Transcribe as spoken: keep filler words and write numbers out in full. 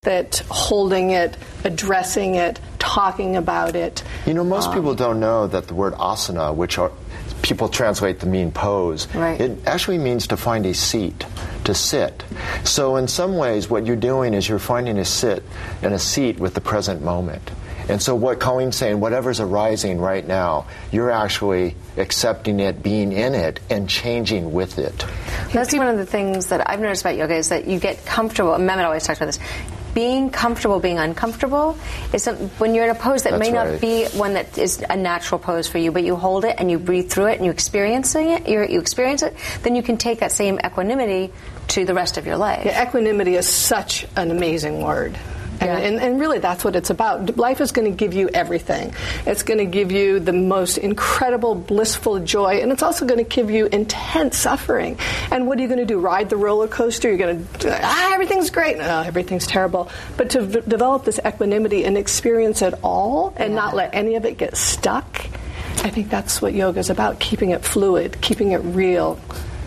that holding it, addressing it, talking about it. You know, most um, people don't know that the word asana, which are people translate to mean pose, right. it actually means to find a seat, to sit. So in some ways, what you're doing is you're finding a sit and a seat with the present moment. And so what Colleen's saying, whatever's arising right now, you're actually accepting it, being in it, and changing with it. That's one of the things that I've noticed about yoga is that you get comfortable. Mehmet always talks about this. Being comfortable, being uncomfortable, is some, when you're in a pose that That's may right. not be one that is a natural pose for you, but you hold it and you breathe through it and you experiencing it, you you experience it, then you can take that same equanimity to the rest of your life. Yeah, equanimity is such an amazing word. And, Yeah. and, and really that's what it's about. Life is going to give you everything. It's going to give you the most incredible, blissful joy, and it's also going to give you intense suffering. And what are you going to do? Ride the roller coaster? You're going to, ah, everything's great. No, everything's terrible. But to v- develop this equanimity and experience it all and Yeah. not let any of it get stuck, I think that's what yoga is about, keeping it fluid, keeping it real.